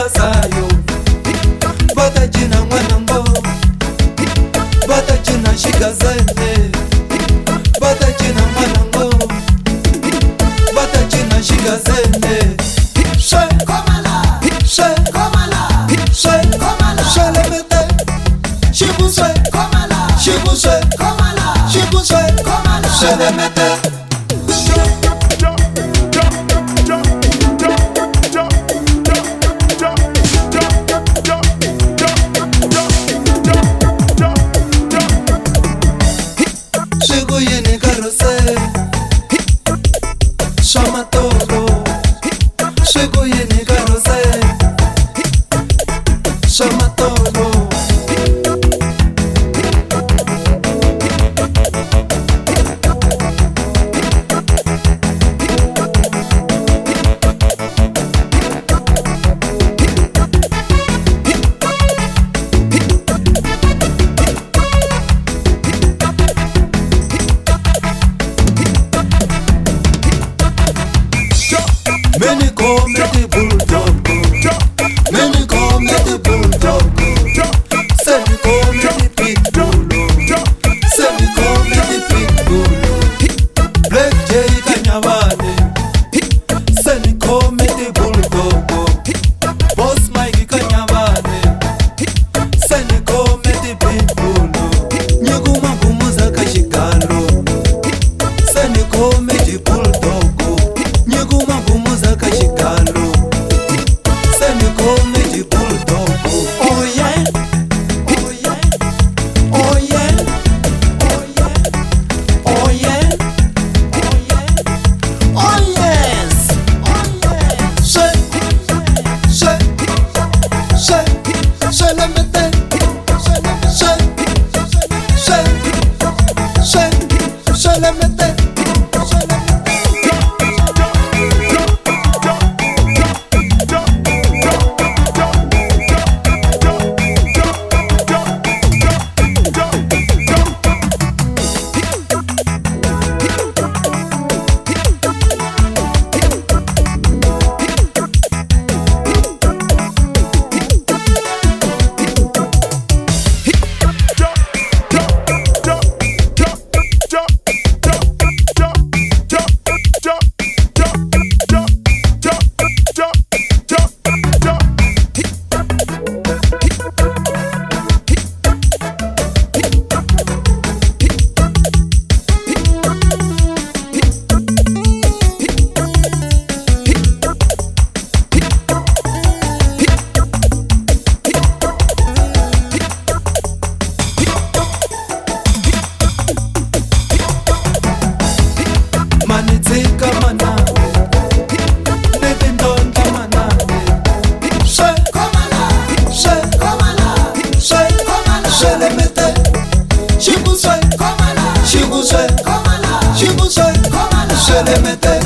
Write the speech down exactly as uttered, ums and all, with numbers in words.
sayo bata jina mwanambo bata jina shigazene bata jina mwanambo bata jina shigazene she komala she komala she komala shele mete shibuse komala shibuse komala shibuse komala shele mete Many call me the bulldog. Many call me the bulldog. Some call me the pitbull. Some call me the pitbull. Black Jay Kanyavane. Some call me the bulldog. Boss Mike Kanyavane. Some call me the pitbull. Nyaguma gumuza kashikalo. Some call me the bulldog. Nyaguma gumuza kashikalo. Send call me the bulldog. Oh yeah, oh yeah, oh yeah, oh yeah, oh yeah, oh yeah, oh yes, oh yes. Say, say, say, say let me say, say, say, say, say let me say. Shibuse, komala, shibuse, komala, shibuse, komala, shele mete.